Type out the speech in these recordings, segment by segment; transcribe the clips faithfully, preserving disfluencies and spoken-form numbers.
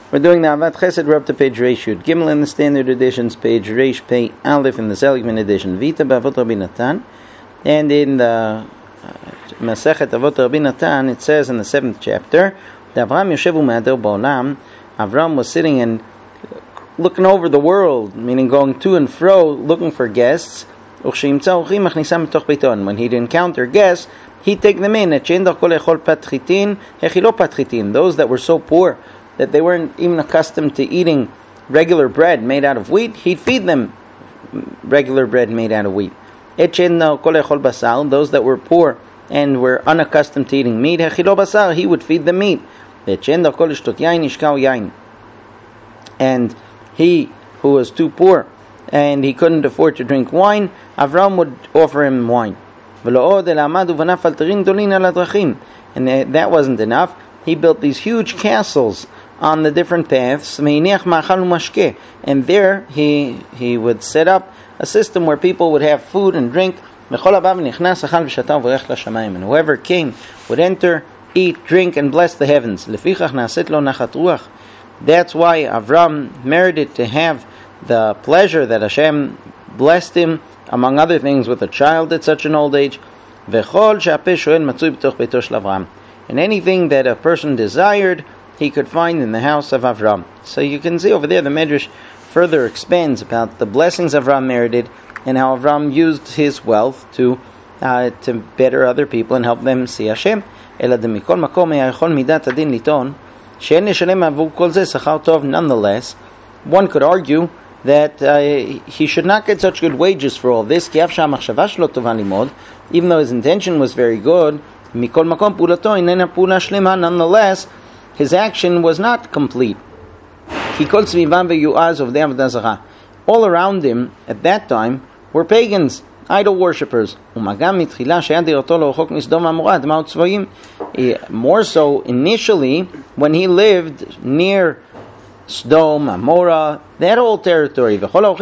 We're doing the Avat Chesed. We're up to page Reish Yud Gimel in the standard editions, page Reish Pei Aleph in the Seligman edition. Vita B'Avot Rabbi Natan, and in the uh, Masechet Avot Rabbi Natan, it says in the seventh chapter, that Avram Yoshev U'Me'ader Ba'olam. Avram was sitting and looking over the world, meaning going to and fro, looking for guests. When he'd encounter guests, he'd take them in. Those that were so poor that they weren't even accustomed to eating regular bread made out of wheat, he'd feed them regular bread made out of wheat. Those that were poor and were unaccustomed to eating meat, he would feed them meat. And he who was too poor and he couldn't afford to drink wine, Avram would offer him wine. And that wasn't enough. He built these huge castles on the different paths, and there he he would set up a system where people would have food and drink, and whoever came would enter, eat, drink, and bless the heavens. That's why Avram merited to have the pleasure that Hashem blessed him, among other things, with a child at such an old age. And anything that a person desired, he could find in the house of Avram. So you can see over there, the Medrash further expands about the blessings Avram merited and how Avram used his wealth to uh, to better other people and help them see Hashem. Nonetheless, one could argue that uh, he should not get such good wages for all this, even though his intention was very good. Nonetheless, his action was not complete. All around him at that time were pagans, idol worshippers. More so initially when he lived near Sodom, Amorah, that whole territory.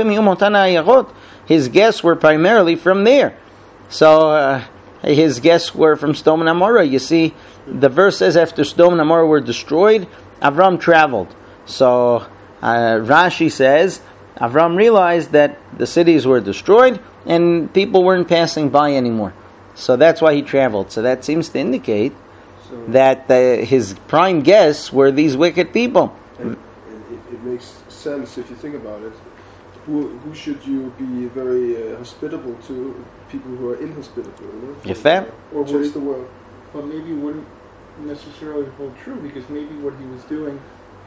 His guests were primarily from there. So uh, his guests were from Sodom and Amorah. You see, the verse says after Sodom and Amorah were destroyed, Avram traveled. So uh, Rashi says Avram realized that the cities were destroyed and people weren't passing by anymore. So that's why he traveled. So that seems to indicate so that uh, his prime guests were these wicked people. And it, it makes sense if you think about it. Who, who should you be very uh, hospitable to? People who are inhospitable, you know? Fair. Or just the world. But maybe wouldn't necessarily hold true, because maybe what he was doing,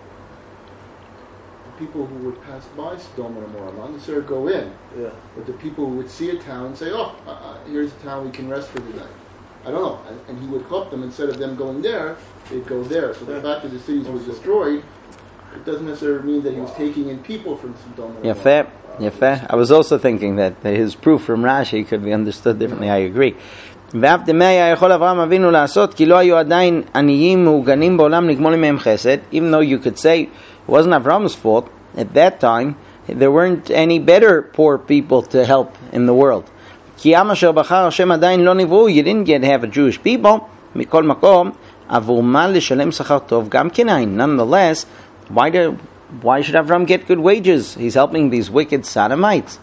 the people who would pass by Sodom and Gomorrah, not necessarily go in, yeah. but the people who would see a town and say, oh, uh, here's a town we can rest for the night. I don't know. And, and he would help them. Instead of them going there, they'd go there. So the fact that the cities were destroyed, it doesn't necessarily mean that he was taking in people from Sodom and Yeah, Gomorrah. fair. Yeah, fair. I was also thinking that his proof from Rashi could be understood differently. I agree. Even though you could say it wasn't Avram's fault, at that time there weren't any better poor people to help in the world. You didn't get to have a Jewish people. Nonetheless, why do Why should Avram get good wages? He's helping these wicked Sodomites.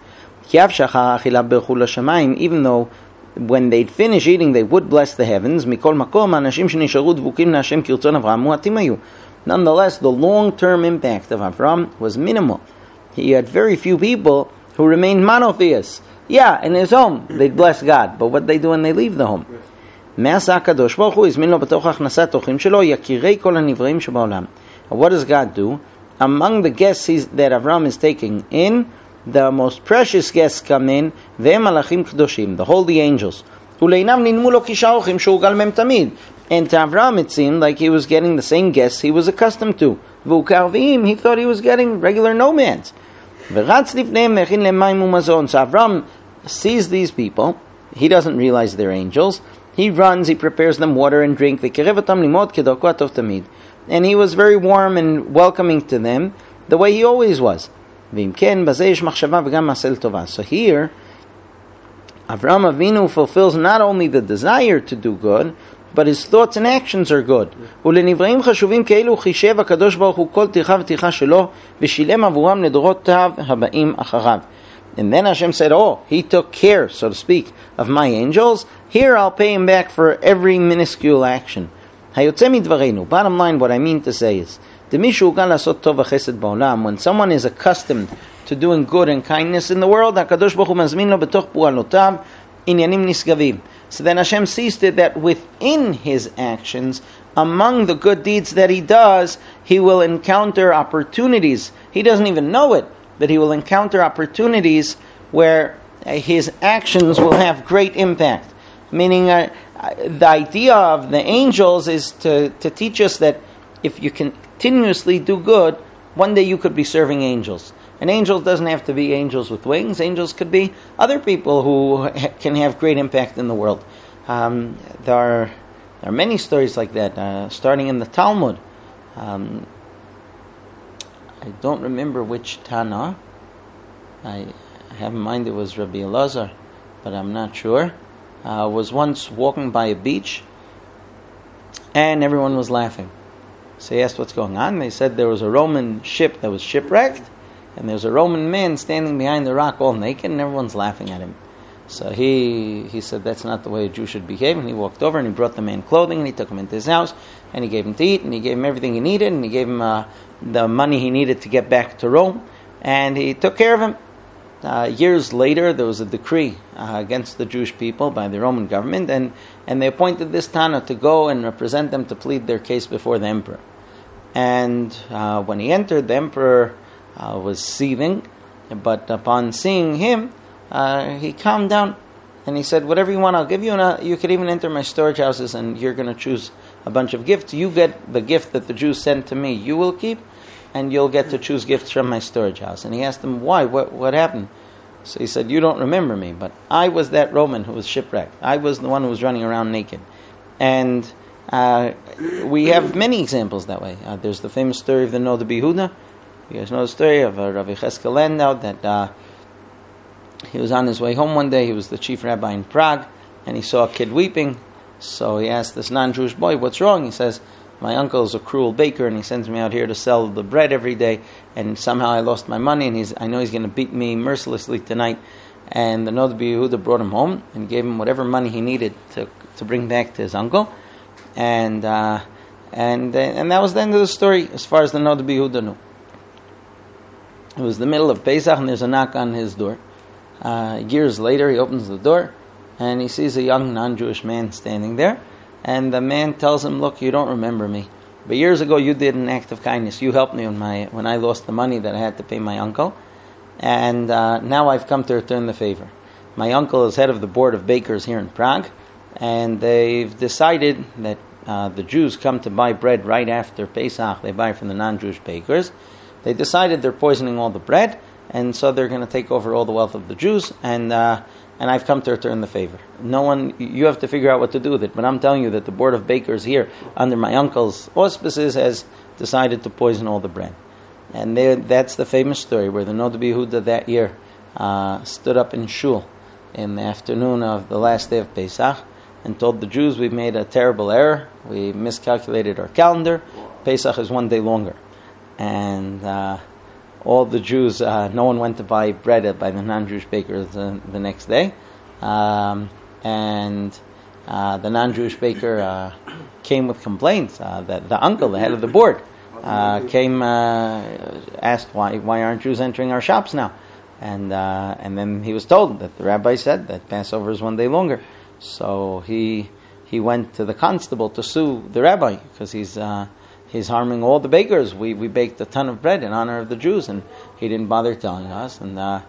Even though when they'd finish eating, they would bless the heavens. Nonetheless, the long-term impact of Avram was minimal. He had very few people who remained monotheists. Yeah, in his home, they'd bless God. But what they do when they leave the home? What does God do? Among the guests that Avram is taking in, the most precious guests come in, the holy angels. And to Avram it seemed like he was getting the same guests he was accustomed to. He thought he was getting regular nomads. So Avram sees these people. He doesn't realize they're angels. He runs, he prepares them water and drink. And he was very warm and welcoming to them, the way he always was. So here, Avraham Avinu fulfills not only the desire to do good, but his thoughts and actions are good. ולנבראים חשובים כאלו חישב הקדוש ברוך הוא כל טרחה וטרחה שלו ושילם עבורם לדורותיו הבאים אחריו. And then Hashem said, oh, he took care, so to speak, of my angels. Here I'll pay him back for every minuscule action. היוצא מדברנו, bottom line, what I mean to say is, דמי שהורגל לעשות טוב וחסד בעולם, when someone is accustomed to doing good and kindness in the world, הקדוש ברוך הוא מזמין לו בתוך פועלותיו עניינים נשגבים. So then Hashem sees to it that within his actions, among the good deeds that he does, he will encounter opportunities. He doesn't even know it, but he will encounter opportunities where his actions will have great impact. Meaning, uh, the idea of the angels is to, to teach us that if you continuously do good, one day you could be serving angels. And angels doesn't have to be angels with wings. Angels could be other people who ha- can have great impact in the world. Um, there are there are many stories like that, uh, starting in the Talmud. Um, I don't remember which Tana. I have in mind it was Rabbi Elazar, but I'm not sure. Uh, was once walking by a beach, and everyone was laughing. So he asked what's going on. They said there was a Roman ship that was shipwrecked, and there's a Roman man standing behind the rock all naked, and everyone's laughing at him. So he he said that's not the way a Jew should behave, and he walked over and he brought the man clothing, and he took him into his house, and he gave him to eat, and he gave him everything he needed, and he gave him uh, the money he needed to get back to Rome, and he took care of him. Uh, years later, there was a decree uh, against the Jewish people by the Roman government, and, and they appointed this Tana to go and represent them to plead their case before the emperor. And uh, when he entered, the emperor uh, was seething, but upon seeing him, uh, he calmed down, and he said, whatever you want, I'll give you, and uh, you could even enter my storage houses, and you're going to choose a bunch of gifts. You get the gift that the Jews sent to me, you will keep, and you'll get to choose gifts from my storage house. And he asked him, why? What what happened? So he said, you don't remember me, but I was that Roman who was shipwrecked. I was the one who was running around naked. And uh, we have many examples that way. Uh, there's the famous story of the Noda B'Yehuda. You guys know the story of uh, Rabbi Cheskel Landau, that uh, he was on his way home one day. He was the chief rabbi in Prague, and he saw a kid weeping. So he asked this non-Jewish boy, what's wrong? He says, my uncle is a cruel baker, and he sends me out here to sell the bread every day, and somehow I lost my money, and he's I know he's going to beat me mercilessly tonight. And the Noda B'Yehuda brought him home and gave him whatever money he needed to to bring back to his uncle, and uh, and uh, and that was the end of the story as far as the Noda B'Yehuda knew. It was the middle of Pesach, and there's a knock on his door. Uh, years later, he opens the door, and he sees a young non-Jewish man standing there. And the man tells him, look, you don't remember me, but years ago you did an act of kindness. You helped me when my when I lost the money that I had to pay my uncle, and uh, now I've come to return the favor. My uncle is head of the board of bakers here in Prague, and they've decided that uh, the Jews come to buy bread right after Pesach. They buy from the non-Jewish bakers. They decided they're poisoning all the bread, and so they're going to take over all the wealth of the Jews, and uh, and I've come to return the favor. No one, you have to figure out what to do with it, but I'm telling you that the board of bakers here, under my uncle's auspices, has decided to poison all the bread. And there, that's the famous story where the Noda B'Yehuda that year uh, stood up in Shul in the afternoon of the last day of Pesach and told the Jews, we've made a terrible error, we miscalculated our calendar, Pesach is one day longer. And uh, all the Jews, uh, no one went to buy bread by the non-Jewish bakers uh, the next day. Um, and uh, the non-Jewish baker uh, came with complaints. Uh, that the uncle, the head of the board, uh, came, uh, asked why why aren't Jews entering our shops now? And uh, and then he was told that the rabbi said that Passover is one day longer. So he he went to the constable to sue the rabbi because he's uh, he's harming all the bakers. We we baked a ton of bread in honor of the Jews, and he didn't bother telling us. And uh,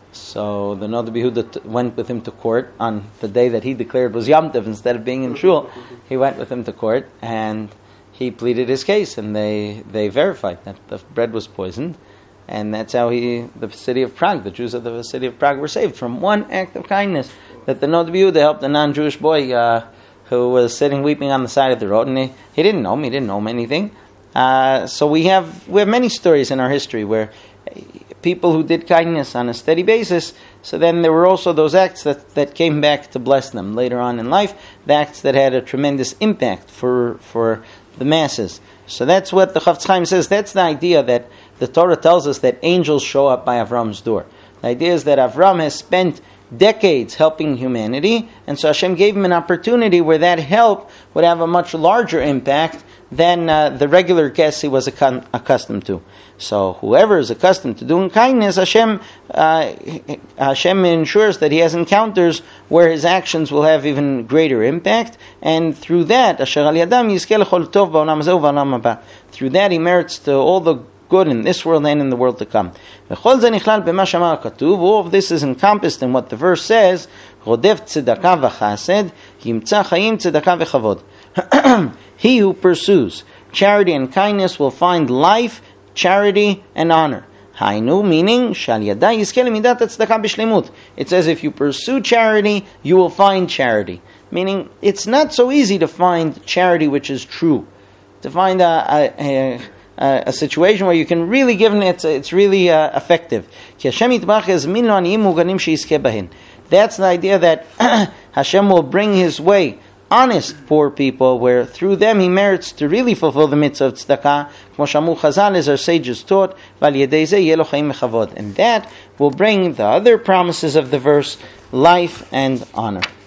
so the Noda B'Yehuda t- went with him to court on the day that he declared was Yom Tov. Instead of being in shul, he went with him to court, and he pleaded his case, and they, they verified that the bread was poisoned. And that's how he, the city of Prague, the Jews of the city of Prague were saved from one act of kindness that the Noda B'Yehuda helped a non-Jewish boy uh, who was sitting weeping on the side of the road, and he, he didn't know him, he didn't know him anything. Uh, so we have we have many stories in our history where people who did kindness on a steady basis, so then there were also those acts that, that came back to bless them later on in life. the acts that had a tremendous impact for for the masses. So that's what the Chafetz Chaim says. That's the idea that the Torah tells us that angels show up by Avram's door. The idea is that Avram has spent decades helping humanity, and so Hashem gave him an opportunity where that help would have a much larger impact than uh, the regular guests he was ac- accustomed to. So whoever is accustomed to doing kindness, Hashem uh, Hashem ensures that he has encounters where his actions will have even greater impact, and through that, through that he merits to all the good in this world and in the world to come. All of this is encompassed in what the verse says, he who pursues charity and kindness will find life, charity, and honor. Hainu, meaning, it says if you pursue charity, you will find charity. Meaning, it's not so easy to find charity which is true. To find a, a, a, a situation where you can really give it, it's, it's really uh, effective. That's the idea that Hashem will bring His way honest poor people, where through them He merits to really fulfill the mitzvah of tzedakah, as our sages taught, and that will bring the other promises of the verse, life and honor.